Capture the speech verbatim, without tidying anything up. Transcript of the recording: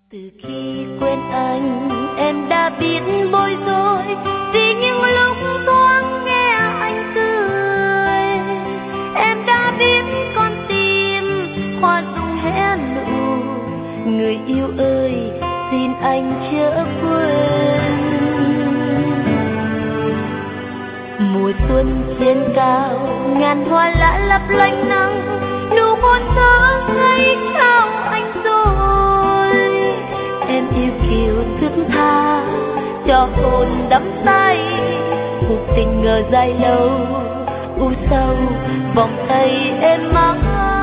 Từ khi quên anh, em đã biết bối rối vì những lúc thoáng nghe anh cười. Em đã biết con tim hoa rụng hé nụ. Người yêu ơi, xin anh chớ quên. Mùa xuân trên cao, ngàn hoa lá lấp lánh nắng, nụ hôn thơ ngây trao anh rồi. Em yêu kiều thức tha, cho hồn đắm say, cuộc tình ngờ dài lâu, u sầu vòng tay em mãi.